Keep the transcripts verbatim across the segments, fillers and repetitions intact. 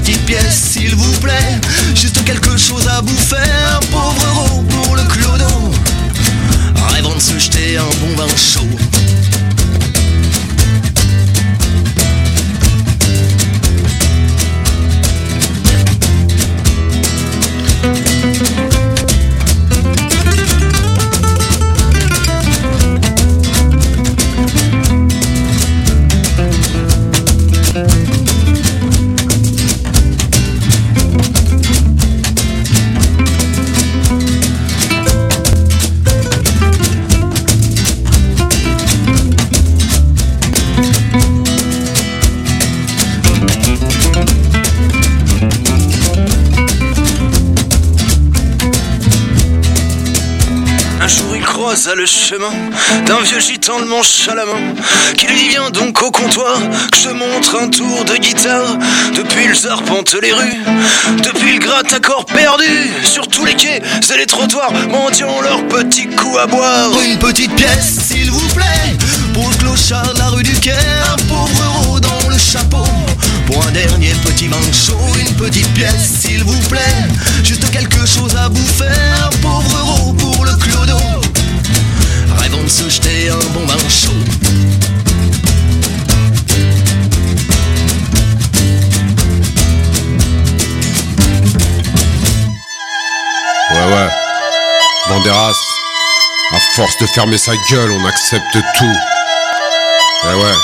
petite pièce s'il vous plaît, juste quelque chose à bouffer, un pauvre euro pour le clodo, rêvant de se jeter un bon vin chaud. À le chemin d'un vieux gitan de manche à la main, qui lui vient donc au comptoir que je montre un tour de guitare. Depuis le arpente les rues, depuis le gratte à corps perdu sur tous les quais et les trottoirs, mendiant leurs petits coups à boire. Une petite pièce s'il vous plaît, pour le clochard de la rue du Caire, un pauvre euro dans le chapeau, pour un dernier petit vin chaud. Une petite pièce s'il vous plaît, juste quelque chose à bouffer, un pauvre euro pour le clodo, rêvant de se jeter un bon vin chaud. Ouais ouais, Banderas, à force de fermer sa gueule, on accepte tout. Ouais ouais.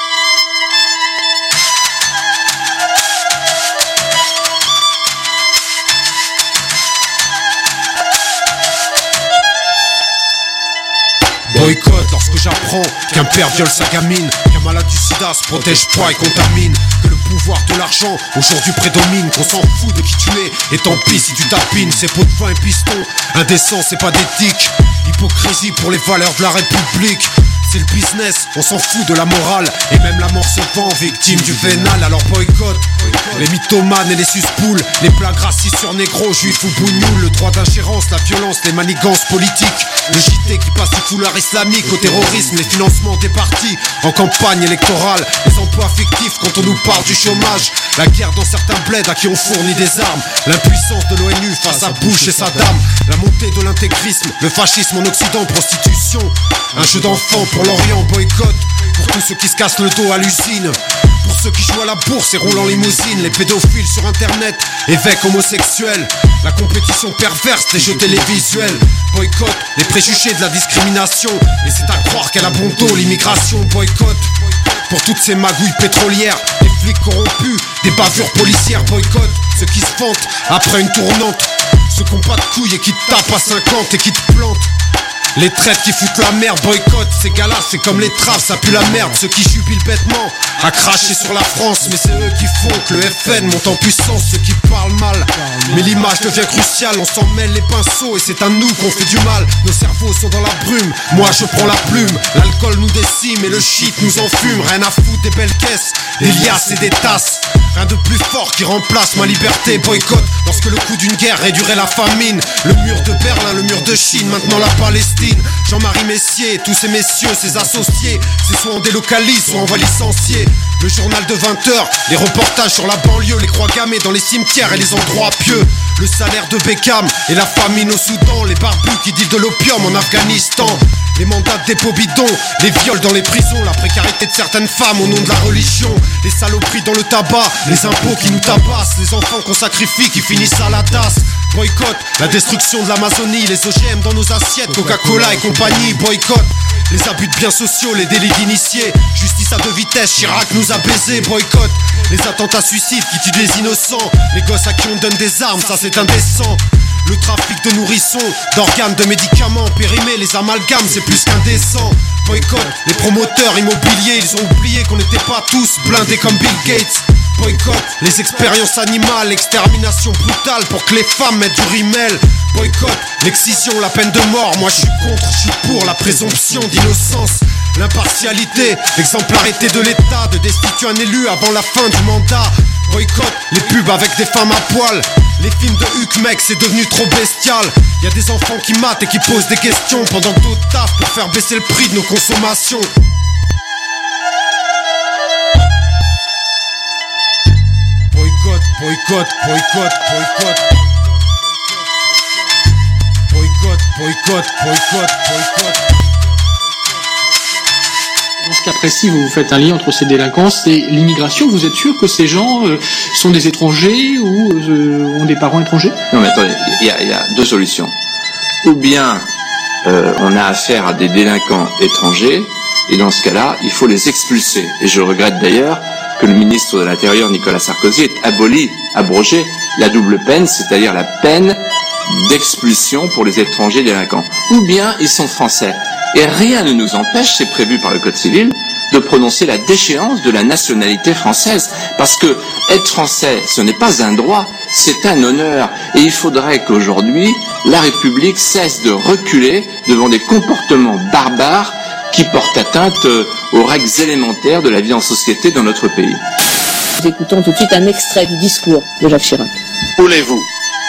Boycott lorsque j'apprends qu'un père viole sa gamine, qu'un malade du sida se protège pas et contamine, que le pouvoir de l'argent aujourd'hui prédomine, qu'on s'en fout de qui tu es, et tant pis si tu tapines ces pots de vin et pistons. Indécent c'est pas d'éthique, hypocrisie pour les valeurs de la République. C'est le business, on s'en fout de la morale, et même la mort se vend victime du vénal. Alors boycott les mythomanes et les suspoules, les plaques racistes sur négro, juifs ou bougnoules, le droit d'ingérence, la violence, les manigances politiques, le J T qui passe du foulard islamique au terrorisme, les financements des partis en campagne électorale, les emplois fictifs quand on nous parle du chômage, la guerre dans certains bleds à qui on fournit des armes, l'impuissance de l'O N U face à Bush et Saddam, la montée de l'intégrisme, le fascisme en Occident, prostitution, un jeu d'enfant pour l'Orient. Boycott pour tous ceux qui se cassent le dos à l'usine, pour ceux qui jouent à la bourse et roulent en limousine, les pédophiles sur internet, évêques homosexuels, la compétition perverse des jeux télévisuels. Boycott les préjugés de la discrimination, et c'est à croire qu'elle a bon dos l'immigration. Boycott pour toutes ces magouilles pétrolières, les flics corrompus, des bavures policières. Boycott ceux qui se vantent après une tournante, ceux qui ont pas de couilles et qui te tapent à cinquante et qui te plantent. Les traites qui foutent la merde, boycott ces gars-là, c'est comme les traves, ça pue la merde. Ceux qui jubilent bêtement à cracher sur la France, mais c'est eux qui font que le F N monte en puissance. Ceux qui parlent mal, mais l'image devient cruciale, on s'en mêle les pinceaux et c'est à nous qu'on fait du mal. Nos cerveaux sont dans la brume, moi je prends la plume, l'alcool nous décime et le shit nous enfume. Rien à foutre des belles caisses, des liasses et des tasses, rien de plus fort qui remplace ma liberté. Boycott lorsque le coup d'une guerre réduirait la famine, le mur de Berlin, le mur de Chine, maintenant la Palestine. Jean-Marie Messier, tous ces messieurs, ces associés, c'est soit on délocalise, soit on va licencier. Le journal de vingt heures, les reportages sur la banlieue, les croix gammées dans les cimetières et les endroits pieux, le salaire de Beckham et la famine au Soudan, les barbus qui dealent de l'opium en Afghanistan, les mandats de dépôt bidon, les viols dans les prisons, la précarité de certaines femmes au nom de la religion, les saloperies dans le tabac, les impôts qui nous tabassent, les enfants qu'on sacrifie qui finissent à la tasse. Boycott la destruction de l'Amazonie, les O G M dans nos assiettes, Coca-Cola et compagnie. Boycott les abus de biens sociaux, les délits d'initiés, justice à deux vitesses, Chirac nous a baisés. Boycott les attentats suicides qui tuent les innocents, les gosses à qui on donne des armes, ça c'est indécent. Le trafic de nourrissons, d'organes, de médicaments périmés, les amalgames, c'est plus qu'indécent. Boycott les promoteurs immobiliers, ils ont oublié qu'on n'était pas tous blindés comme Bill Gates. Boycott les expériences animales, l'extermination brutale pour que les femmes mettent du rimel. Boycott l'excision, la peine de mort, moi je suis contre, je suis pour la présomption d'innocence, l'impartialité, l'exemplarité de l'État, de destituer un élu avant la fin du mandat. Boycott les pubs avec des femmes à poil, les films de Huck mec c'est devenu trop bestial. Y'a des enfants qui matent et qui posent des questions pendant que d'autres taffent pour faire baisser le prix de nos consommations. Boycott boycott, boycott, boycott. Boycott, boycott, boycott, boycott. Dans ce cas précis, vous faites un lien entre ces délinquances et l'immigration. Vous êtes sûr que ces gens euh, sont des étrangers ou euh, ont des parents étrangers? Non mais attendez, il y a, y a deux solutions. Ou bien euh, on a affaire à des délinquants étrangers, et dans ce cas-là, il faut les expulser. Et je regrette d'ailleurs que le ministre de l'Intérieur, Nicolas Sarkozy, ait aboli, abrogé la double peine, c'est-à-dire la peine d'expulsion pour les étrangers délinquants. Ou bien ils sont français. Et rien ne nous empêche, c'est prévu par le Code civil, de prononcer la déchéance de la nationalité française. Parce que être français, ce n'est pas un droit, c'est un honneur. Et il faudrait qu'aujourd'hui, la République cesse de reculer devant des comportements barbares qui portent atteinte aux règles élémentaires de la vie en société dans notre pays. Nous écoutons tout de suite un extrait du discours de Jacques Chirac. Voulez-vous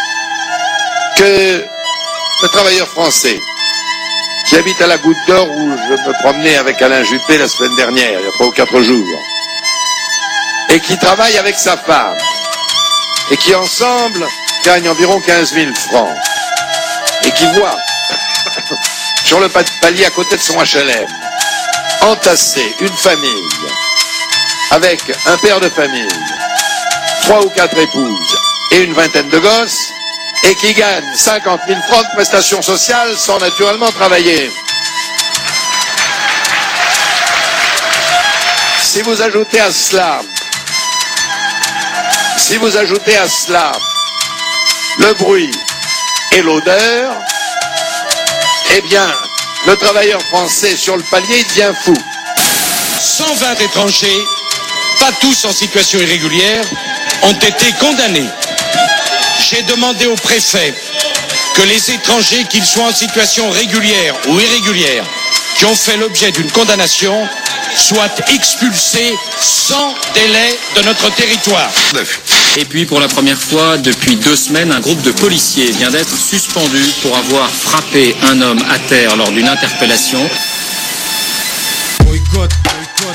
que le travailleur français qui habite à la Goutte d'Or, où je me promenais avec Alain Juppé la semaine dernière, il y a trois ou quatre jours, et qui travaille avec sa femme, et qui ensemble gagne environ quinze mille francs, et qui voit sur le palier à côté de son H L M entasser une famille avec un père de famille, trois ou quatre épouses et une vingtaine de gosses, et qui gagne cinquante mille francs de prestations sociales sans naturellement travailler. Si vous ajoutez à cela, si vous ajoutez à cela le bruit et l'odeur, eh bien, le travailleur français sur le palier devient fou. cent vingt étrangers, pas tous en situation irrégulière, ont été condamnés. J'ai demandé au préfet que les étrangers, qu'ils soient en situation régulière ou irrégulière, qui ont fait l'objet d'une condamnation, soient expulsés sans délai de notre territoire. Et puis pour la première fois depuis deux semaines, un groupe de policiers vient d'être suspendu pour avoir frappé un homme à terre lors d'une interpellation. Boycott, boycott, boycott.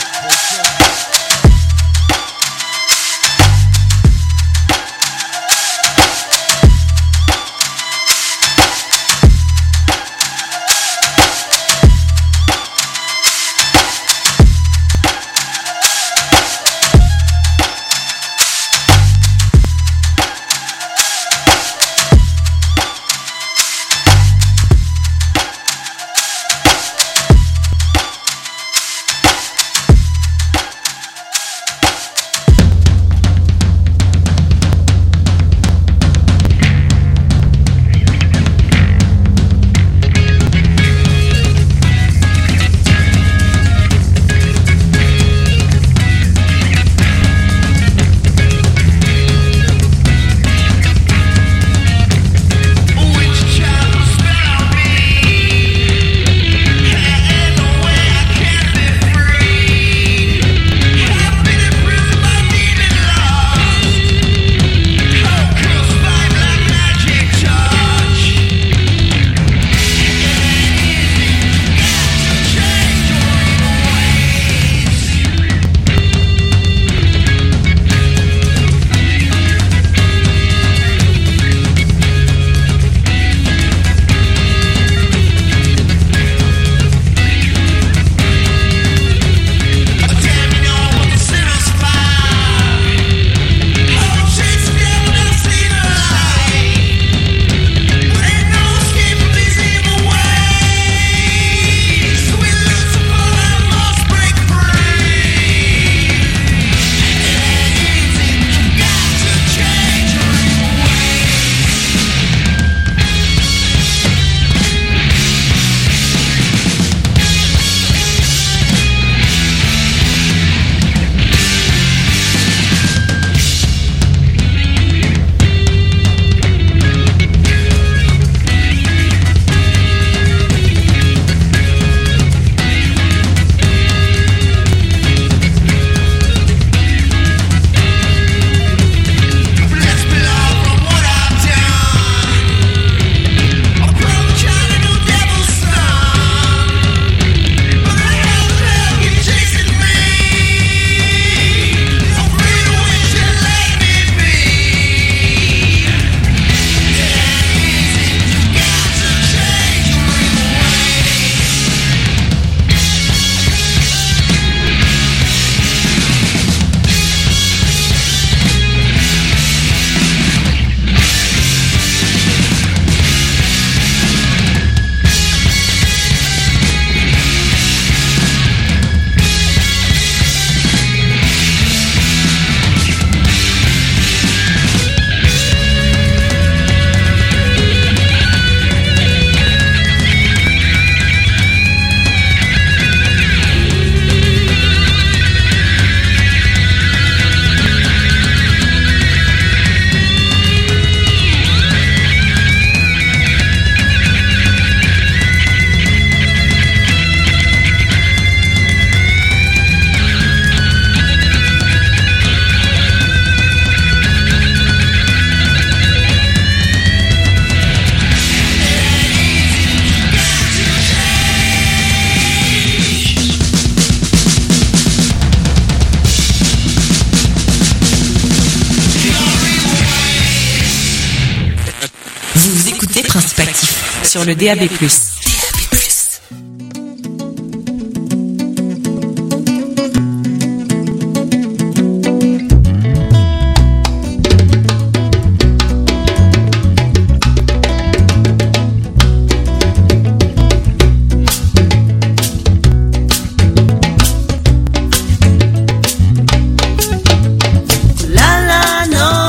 sur le D A B plus.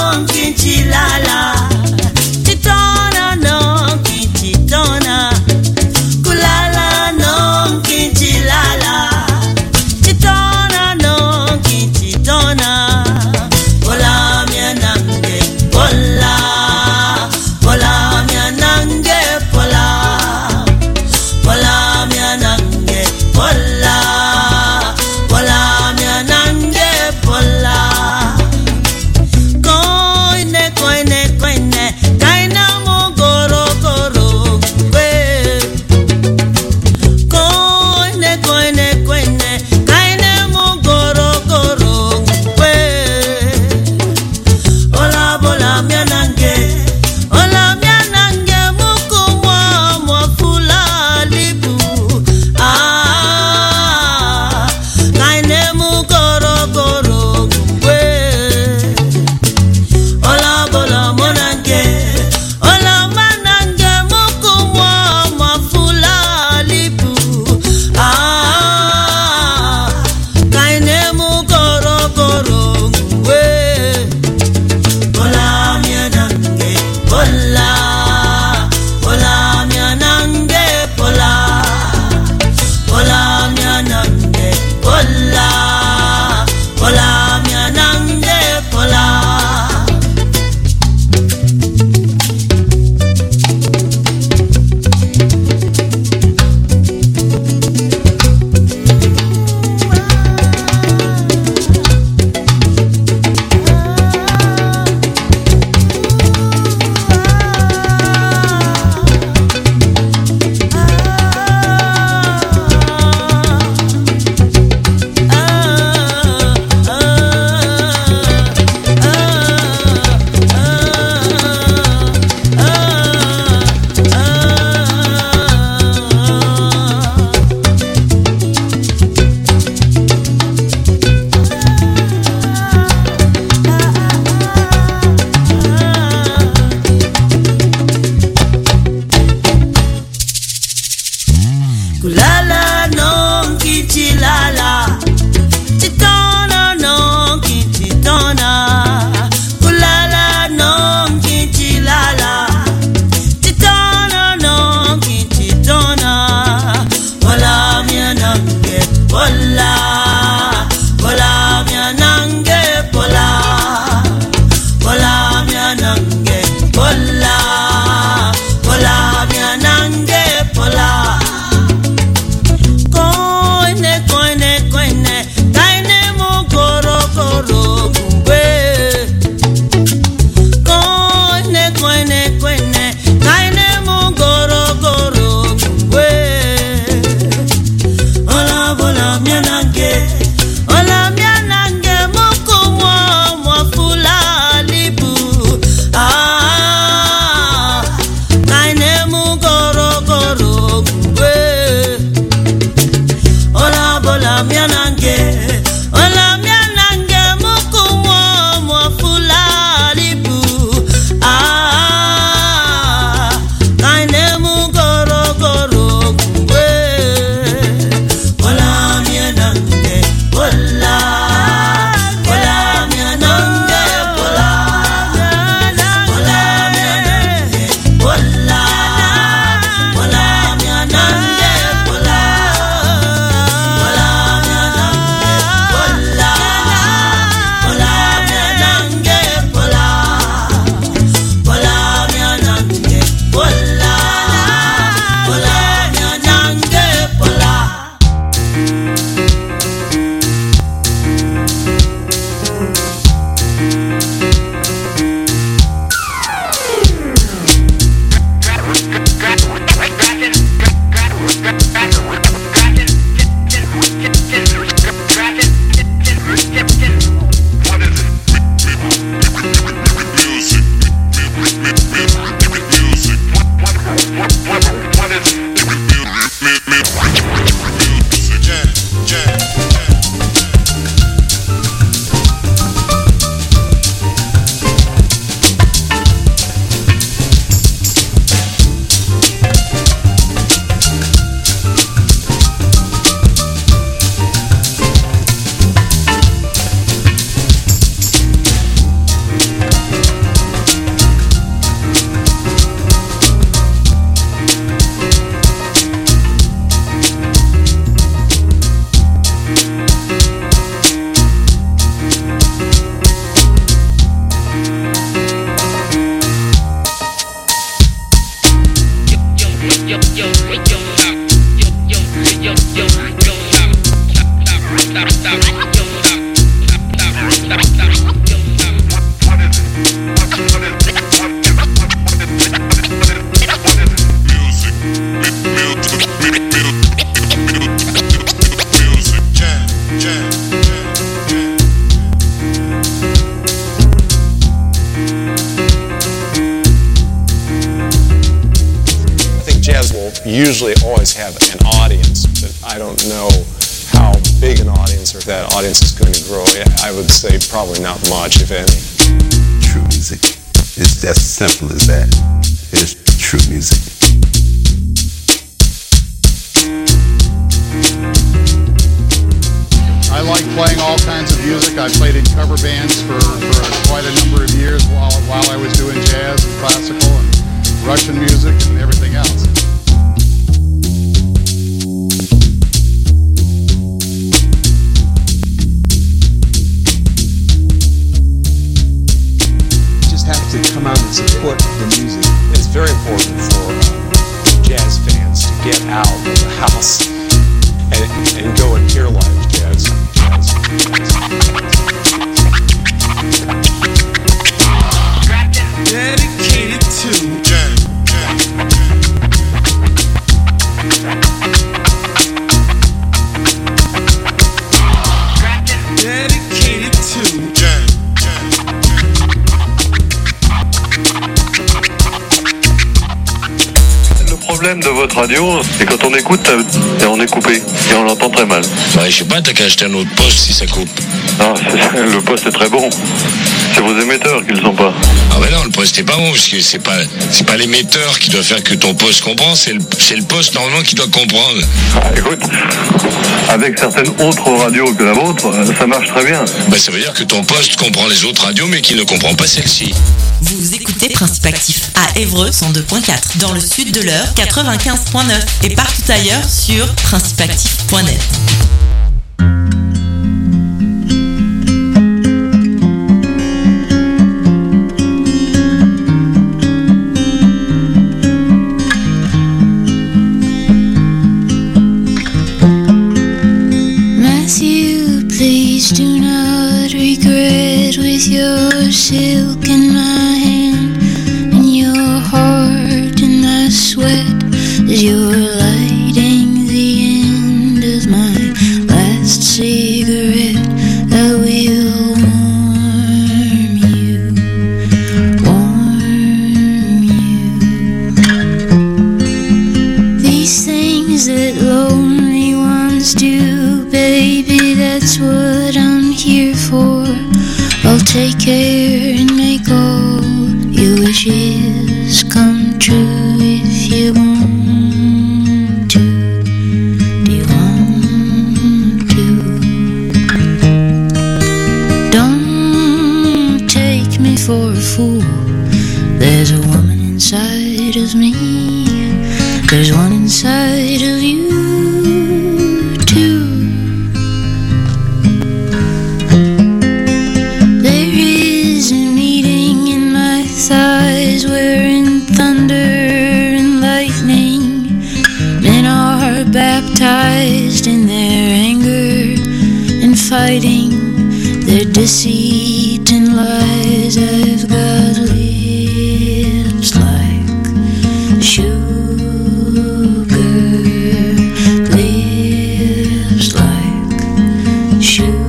Chitona, no, chitona. usually always have an audience, but I don't know how big an audience or if that audience is going to grow. I would say probably not much, if any. True music. It's as simple as that. It's true music. I like playing all kinds of music. I played in cover bands for, for quite a number of years while, while I was doing jazz and classical and Russian music and everything else. You just have to come out and support the music. It's very important for uh, jazz fans to get out of the house and, and go and hear live jazz. Dedicated to jazz. Dedicated to jazz. Le problème de votre radio, c'est quand on écoute et on est coupé et on l'entend très mal. Ouais, je sais pas, t'as qu'à acheter un autre poste si ça coupe. Non, le poste est très bon. C'est vos émetteurs qui le sont pas. Ah ouais non, le poste est pas bon parce que c'est pas c'est pas l'émetteur qui doit faire que ton poste comprend, c'est le c'est le poste normalement qui doit comprendre. Ah, écoute, avec certaines autres radios que la vôtre, ça marche très bien. Bah ça veut dire que ton poste comprend les autres radios mais qu'il ne comprend pas celle-ci. Vous écoutez Principe Actif à Évreux cent deux point quatre, dans le sud de l'Eure quatre-vingt-quinze point neuf et partout ailleurs sur principe actif point net. Matthew, please do not regret with your silk in my hand and your heart in that sweat as you're lighting the end of my last cigarette. I will warm you, warm you. These things that lonely ones do, baby, that's what I'm here for. I'll take care and make all your wishes come true if you want to. Do you want to? Don't take me for a fool. There's a woman inside of me. There's one inside of you too. Thighs wherein thunder and lightning men are baptized in their anger and fighting their deceit and lies. I've got lips like sugar, lips like sugar.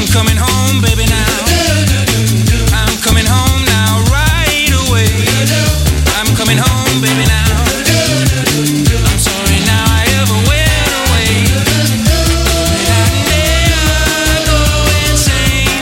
I'm coming home, baby, now. I'm coming home now, right away. I'm coming home, baby, now. I'm sorry now I ever went away. I never go insane.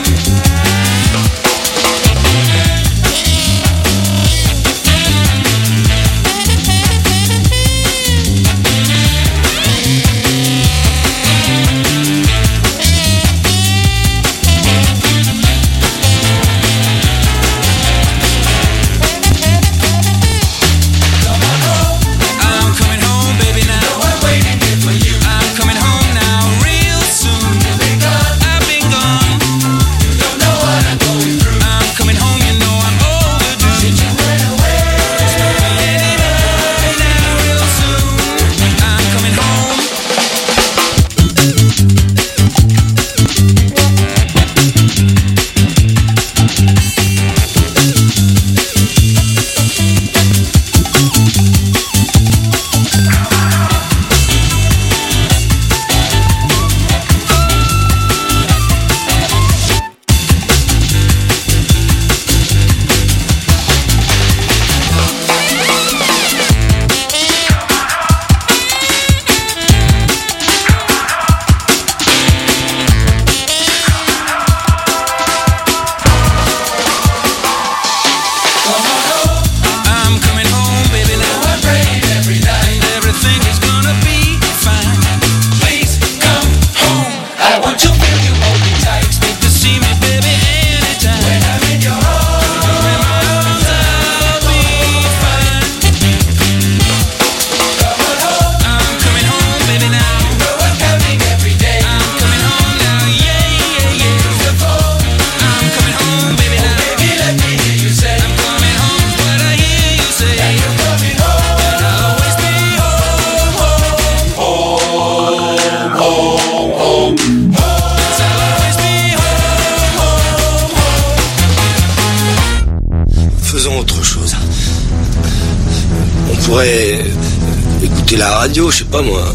Je sais pas moi.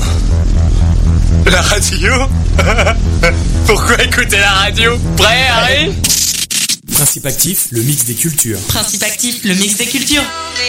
La radio? Pourquoi écouter la radio? Prêt, Harry? Principe actif, le mix des cultures. Principe actif, le mix des cultures.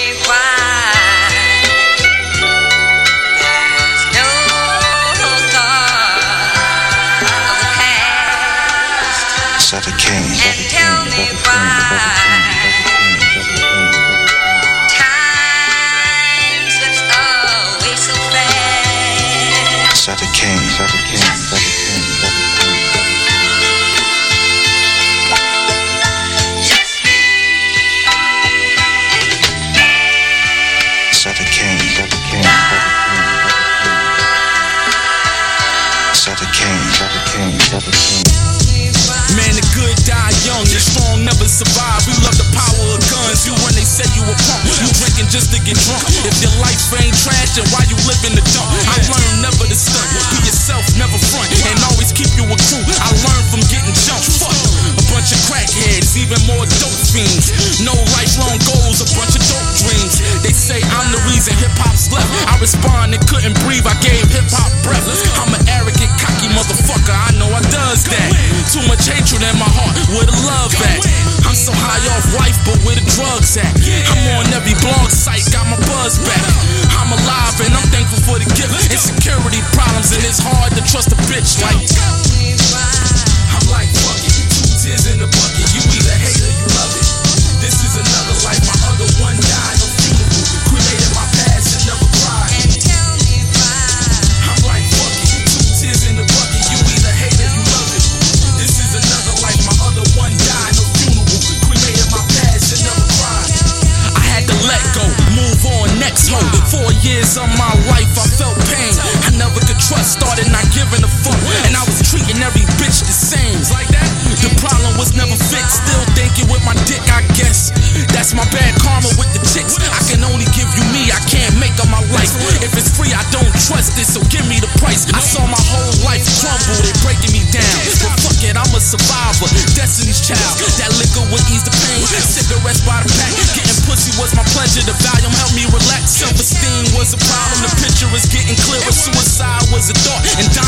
Man, the good die young, the strong never survive. We love the power of guns. You when they say you a punk, you drinking just to get drunk. If your life ain't trash, then why you live in the dump? I learned never to stunt, be yourself, never front, and always keep you a crew. I learned from getting jumped. Fuck a bunch of crackheads, even more dope fiends. No lifelong goals, a bunch of dope dreams. They say I'm the reason hip hop's left. I responded, couldn't breathe. I gave hip hop breath. I'm an arrogant, cocky motherfucker. I know I does that. Too much hatred in my heart, where the love at? I'm so high off life, but where the drugs at? I'm on every blog site, got my buzz back. I'm alive and I'm thankful for the gift. Insecurity problems and it's hard to trust a bitch like. I'm like fuck it, two tears in the bucket. You either hate or you love it. This is another life, my other one died. No funeral, cremated my past and never cried. I'm like fuck it, two tears in the bucket. You either hate or you love it. This is another life, my other one died. No funeral, cremated my past and never cried. I had to let go, move on, next hoe. Four years of my life, I felt pain. I never could trust, started not giving a fuck, and I was treating every bitch the same. Like that, the problem was never fixed. Still thinking with my dick, I guess. That's my bad karma with the chicks. I can only give you me, I can't make up my life. If it's free, I don't trust it, so give me the price. I saw my whole life crumble, they breaking me down. But fuck it, I'm a survivor, Destiny's Child. That liquor would ease the pain, cigarettes by the pack. Getting pussy was my pleasure, the volume helped me relax. Self-esteem was a problem, the picture is getting clearer. Suicide was a thought, and